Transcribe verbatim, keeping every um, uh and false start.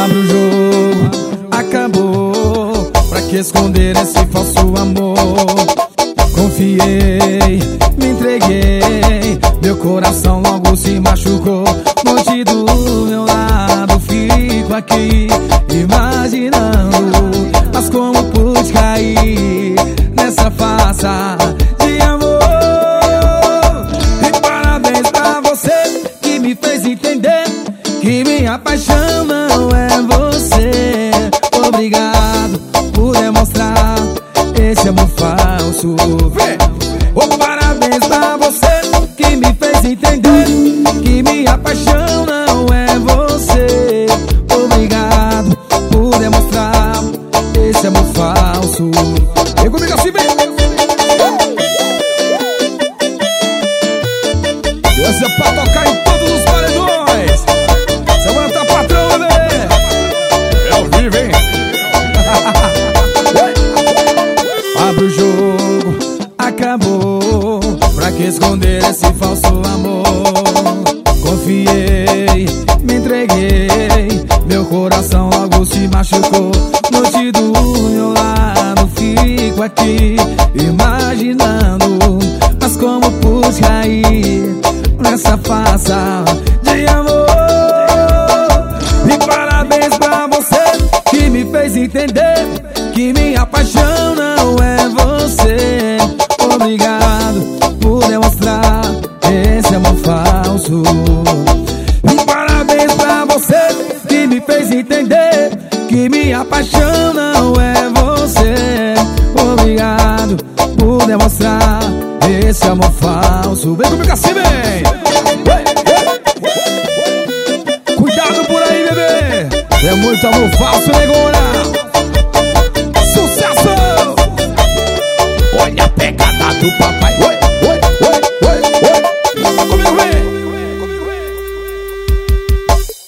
Abre o jogo, acabou. Pra que esconder esse falso amor? Confiei, me entreguei, meu coração logo se machucou. Longe do meu lado, fico aqui imaginando, mas como pude cair nessa farsa de amor. E parabéns pra você que me fez entender que minha paixão não é você. Obrigado por demonstrar esse amor falso. Oh, parabéns pra você que me fez entender que minha paixão não é você. Obrigado por demonstrar esse amor falso. Vem comigo assim, vem. Essa é pra tocar em todos os paredões. Semana tá patrão, bebê. É ao vivo, hein? Abre o jogo, acabou. Pra que esconder esse falso amor? Confiei, me entreguei, meu coração logo se machucou. Noite do meu lado, fico aqui imaginando, mas como pude cair nessa farsa de amor. E parabéns pra você que me fez entender que minha paixão não é você. Obrigado por demonstrar esse amor falso. E parabéns pra você que me fez entender que minha paixão não é você. Obrigado por demonstrar esse amor falso. Vem comigo assim, vem. Cuidado por aí, bebê. É muito amor falso, negona. Sucesso! Olha a pegada do papai.